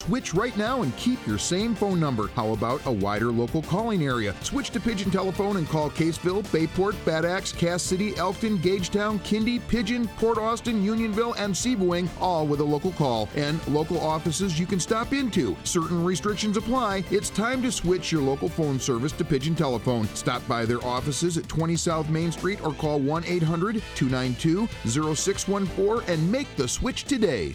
Switch right now and keep your same phone number. How about a wider local calling area? Switch to Pigeon Telephone and call Caseville, Bayport, Bad Axe, Cass City, Elkton, Gagetown, Kindy, Pigeon, Port Austin, Unionville, and Sebewaing, all with a local call and local offices you can stop into. Certain restrictions apply. It's time to switch your local phone service to Pigeon Telephone. Stop by their offices at 20 South Main Street or call 1-800-292-0614 and make the switch today.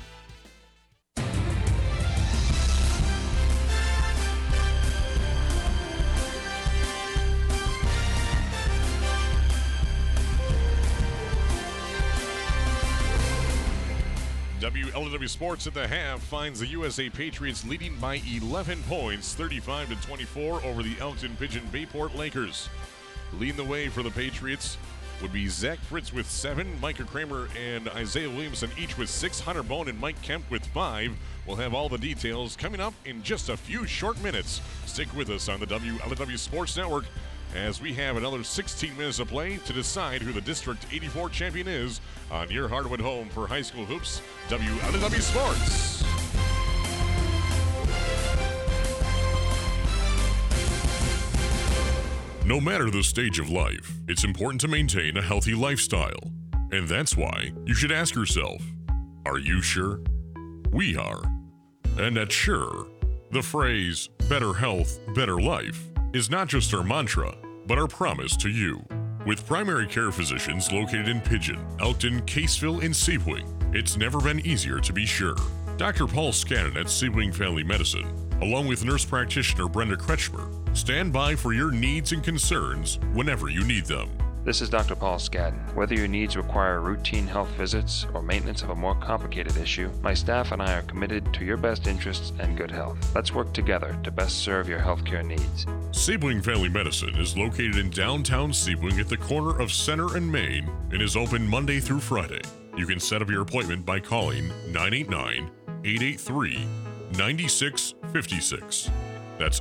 WLW Sports at the half finds the USA Patriots leading by 11 points, 35-24 over the Elkton Pigeon Bayport Lakers. Leading the way for the Patriots would be Zach Fritz with 7, Micah Kramer and Isaiah Williamson each with 6, Hunter Bone and Mike Kemp with 5. We'll have all the details coming up in just a few short minutes. Stick with us on the WLW Sports Network as we have another 16 minutes of play to decide who the District 84 champion is on your Hardwood home for high school hoops, WLW Sports. No matter the stage of life, it's important to maintain a healthy lifestyle. And that's why you should ask yourself, are you sure? We are. And at Sure, the phrase, better health, better life, is not just our mantra, but our promise to you. With primary care physicians located in Pigeon, Elkton, Caseville, and Sebewaing, it's never been easier to be sure. Dr. Paul Scannon at Sebewaing Family Medicine, along with nurse practitioner Brenda Kretschmer, stand by for your needs and concerns whenever you need them. This is Dr. Paul Skadden. Whether your needs require routine health visits or maintenance of a more complicated issue, my staff and I are committed to your best interests and good health. Let's work together to best serve your healthcare needs. Sebewaing Family Medicine is located in downtown Sebewaing at the corner of Center and Main and is open Monday through Friday. You can set up your appointment by calling 989-883-9656. That's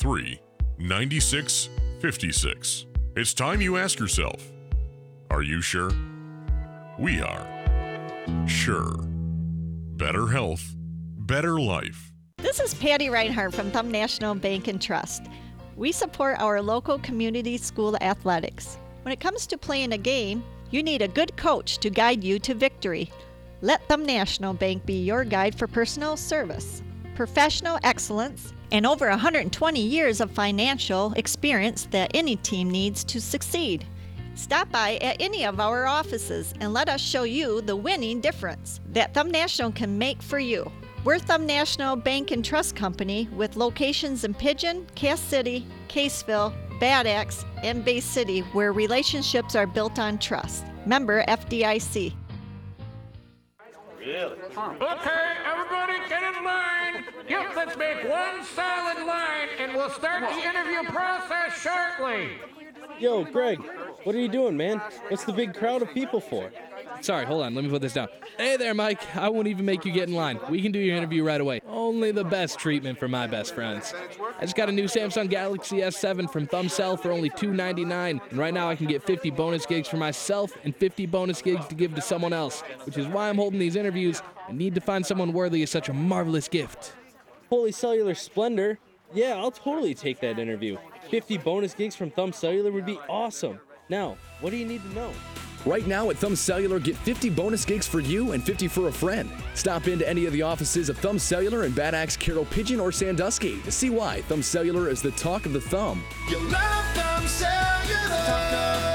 883-9656. It's time you ask yourself, are you sure? We are. Sure. Better health, better life. This is Patty Reinhardt from Thumb National Bank and Trust. We support our local community school athletics. When it comes to playing a game, you need a good coach to guide you to victory. Let Thumb National Bank be your guide for personal service, professional excellence, and over 120 years of financial experience that any team needs to succeed. Stop by at any of our offices and let us show you the winning difference that Thumb National can make for you. We're Thumb National Bank and Trust Company with locations in Pigeon, Cass City, Caseville, Bad Axe, and Bay City, where relationships are built on trust. Member FDIC. Really? Okay, everybody get in line. Yep, let's make one solid line and we'll start the interview process shortly. Yo, Greg, what are you doing, man? What's the big crowd of people for? Sorry, hold on, let me put this down. Hey there, Mike. I won't even make you get in line. We can do your interview right away. Only the best treatment for my best friends. I just got a new Samsung Galaxy S7 from ThumbCell for only $299, and right now I can get 50 bonus gigs for myself and 50 bonus gigs to give to someone else, which is why I'm holding these interviews and need to find someone worthy of such a marvelous gift. Holy cellular splendor. Yeah, I'll totally take that interview. 50 bonus gigs from Thumb Cellular would be awesome. Now, what do you need to know? Right now at Thumb Cellular, get 50 bonus gigs for you and 50 for a friend. Stop into any of the offices of Thumb Cellular in Bad Axe, Carroll, Pigeon, or Sandusky to see why Thumb Cellular is the talk of the thumb. You love Thumb Cellular. Talk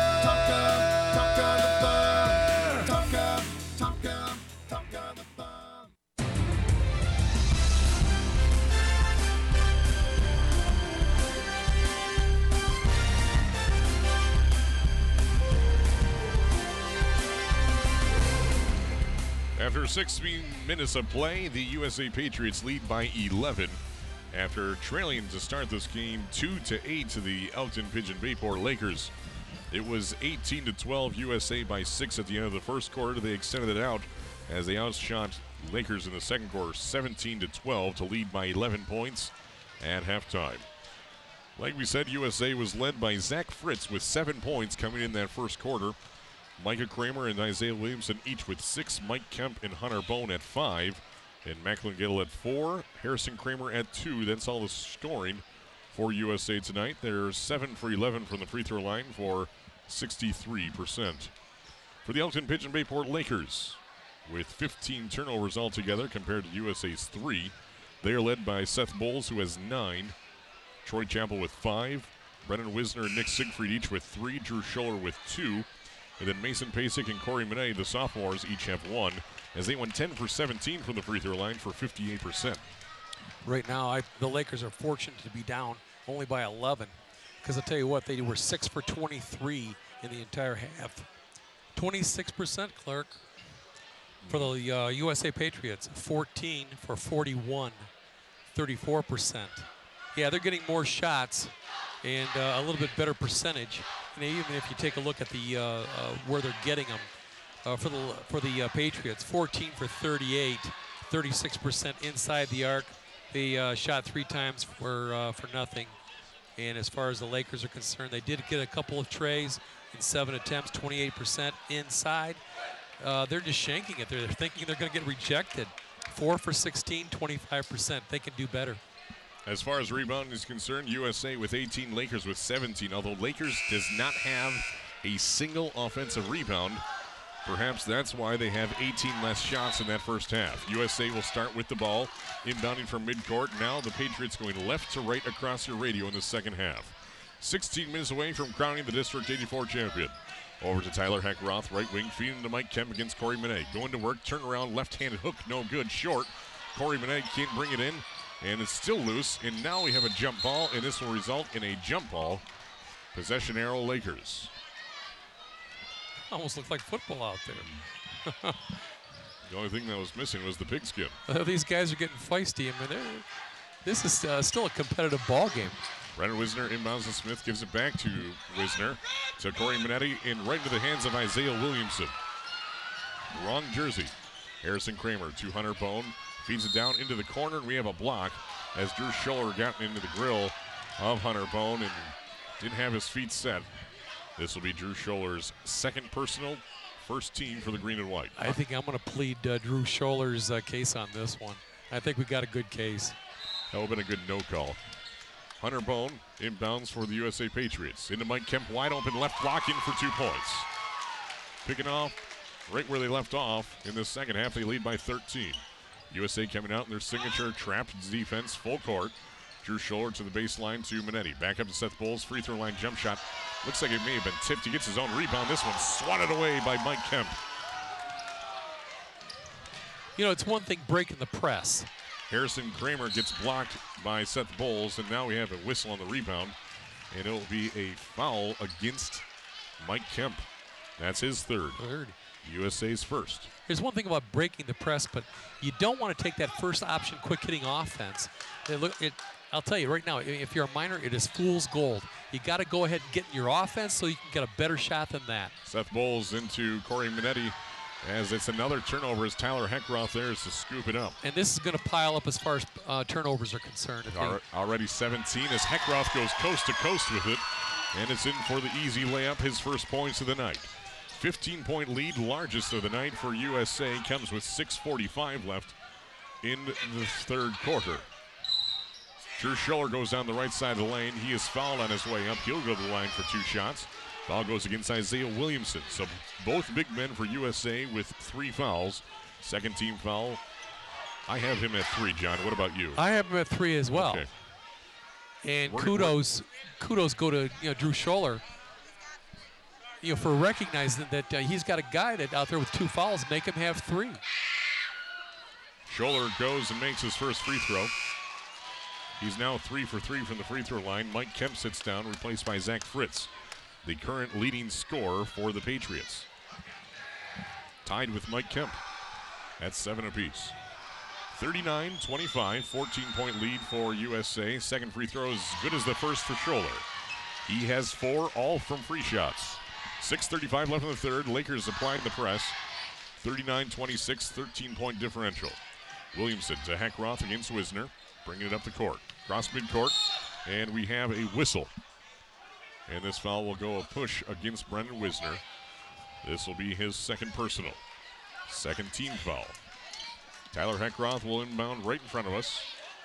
of the thumb. Talk of the thumb. After 16 minutes of play, the USA Patriots lead by 11 after trailing to start this game 2-8 to the Elkton Pigeon Bayport Lakers. It was 18-12 USA by 6 at the end of the first quarter. They extended it out as they outshot Lakers in the second quarter 17-12 to lead by 11 points at halftime. Like we said, USA was led by Zach Fritz with 7 points coming in that first quarter. Micah Kramer and Isaiah Williamson each with 6. Mike Kemp and Hunter Bone at 5. And Macklin Gill at 4, Harrison Kramer at 2. That's all the scoring for USA tonight. They're 7 for 11 from the free throw line for 63%. For the Elkton Pigeon Bayport Lakers, with 15 turnovers altogether compared to USA's 3. They are led by Seth Bowles, who has 9. Troy Chappell with 5. Brennan Wisner and Nick Siegfried each with 3. Drew Scholler with 2. And then Mason Pasek and Corey Monet, the sophomores, each have 1, as they went 10 for 17 from the free throw line for 58%. Right now, the Lakers are fortunate to be down only by 11, because I'll tell you what, they were 6 for 23 in the entire half. 26%, Clark, for the USA Patriots. 14 for 41, 34%. Yeah, they're getting more shots and a little bit better percentage. And even if you take a look at the where they're getting them for the Patriots, 14 for 38, 36% inside the arc. They shot 3 times for nothing. And as far as the Lakers are concerned, they did get a couple of trays in 7 attempts, 28% inside. They're just shanking it. They're thinking they're going to get rejected. 4 for 16, 25%. They can do better. As far as rebounding is concerned, USA with 18, Lakers with 17. Although Lakers does not have a single offensive rebound, perhaps that's why they have 18 less shots in that first half. USA will start with the ball, inbounding from midcourt. Now the Patriots going left to right across your radio in the second half. 16 minutes away from crowning the District 84 champion. Over to Tyler Heckroth, right wing, feeding to Mike Kemp against Corey Monet. Going to work, turnaround, left-handed hook, no good, short. Corey Monet can't bring it in, and it's still loose. And now we have a jump ball, and this will result in a jump ball. Possession arrow, Lakers. Almost looked like football out there. The only thing that was missing was the pigskin. These guys are getting feisty. I mean, this is still a competitive ball game. Brennan Wisner inbounds to Smith, gives it back to Wisner, to Corey Minetti, and right into the hands of Isaiah Williamson. Wrong jersey. Harrison Kramer to Hunter Bone, feeds it down into the corner, and we have a block as Drew Scholler got into the grill of Hunter Bone and didn't have his feet set. This will be Drew Scholler's second personal, first team for the green and white. I think I'm going to plead Drew Scholler's case on this one. I think we got a good case. That would have been a good no call. Hunter Bone inbounds for the USA Patriots. Into Mike Kemp, wide open left block in for 2 points. Picking off right where they left off in the second half. They lead by 13. USA coming out in their signature trap defense, full court. Drew Scholler to the baseline to Minetti. Back up to Seth Bowles, free throw line jump shot. Looks like it may have been tipped. He gets his own rebound. This one swatted away by Mike Kemp. You know, it's one thing breaking the press. Harrison Kramer gets blocked by Seth Bowles, and now we have a whistle on the rebound, and it will be a foul against Mike Kemp. That's his third. USA's first. There's one thing about breaking the press, but you don't want to take that first option quick hitting offense. I'll tell you right now, if you're a minor, it is fool's gold. You got to go ahead and get in your offense so you can get a better shot than that. Seth Bowles into Corey Minetti, as it's another turnover as Tyler Heckroth there is to scoop it up. And this is going to pile up as far as turnovers are concerned. Already 17 as Heckroth goes coast to coast with it, and it's in for the easy layup, his first points of the night. 15-point lead, largest of the night for USA, comes with 6:45 left in the third quarter. Drew Scholler goes down the right side of the lane. He is fouled on his way up. He'll go to the line for 2 shots. Foul goes against Isaiah Williamson. So both big men for USA with 3 fouls. Second team foul. I have him at 3, John. What about you? I have him at 3 as well. Okay. And kudos go to Drew Scholler, for recognizing that he's got a guy that out there with 2 fouls, make him have 3. Scholler goes and makes his first free throw. He's now 3 for 3 from the free throw line. Mike Kemp sits down, replaced by Zach Fritz, the current leading scorer for the Patriots. Tied with Mike Kemp at 7 apiece. 39-25, 14-point lead for USA. Second free throw is as good as the first for Scholler. He has 4, all from free shots. 6:35 left in the third. Lakers applying the press. 39-26, 13-point differential. Williamson to Heckroth against Wisner, bringing it up the court. Cross midcourt, and we have a whistle. And this foul will go a push against Brendan Wisner. This will be his second personal. Second team foul. Tyler Heckroth will inbound right in front of us.